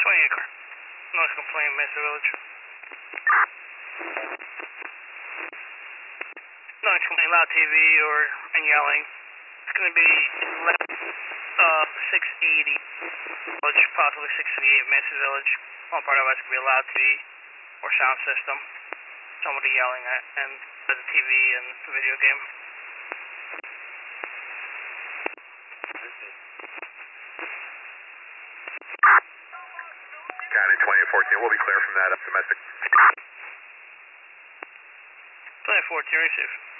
20 acre. Noise complaint, Mesa Village. Noise complaint, loud TV or and yelling. It's going to be 680 Village, possibly 678 Mesa Village. One part of it's going to be a loud TV or sound system. Somebody yelling at and the TV and the video game. County 2014, we'll be clear from that up domestic. 2014, receive.